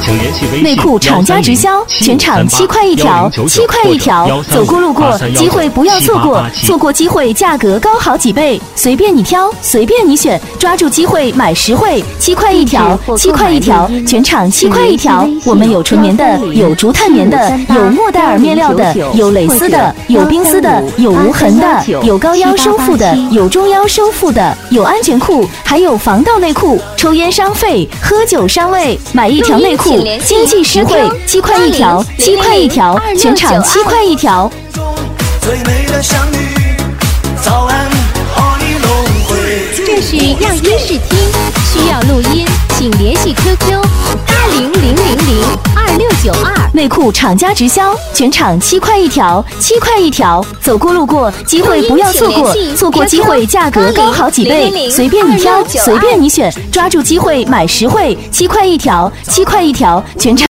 内裤厂家直销，全场7块一条，7块一条，走过路过，机会不要错过，错过机会价格高好几倍，随便你挑，随便你选，抓住机会买实惠，7块一条，7块一条，全场7块一条。我们有纯棉的，有竹炭棉的，有莫代尔面料的，有蕾丝的，有冰丝的，有无痕的，有高腰收腹的，有中腰收腹的，有安全裤，还有防盗内裤。抽烟伤肺，喝酒伤胃，买一条内裤，经济实惠，7块一条，7块一条，全场7块一条。 最美的相遇，早安和你轮回。 这是样音试听，需要录音，请联系 QQ800002692。 内裤厂家直销，全场7块一条，7块一条，走过路过，机会不要错过，错过机会价格高好几倍，随便你挑，随便你选，抓住机会买实惠，7块一条，7块一条，全场。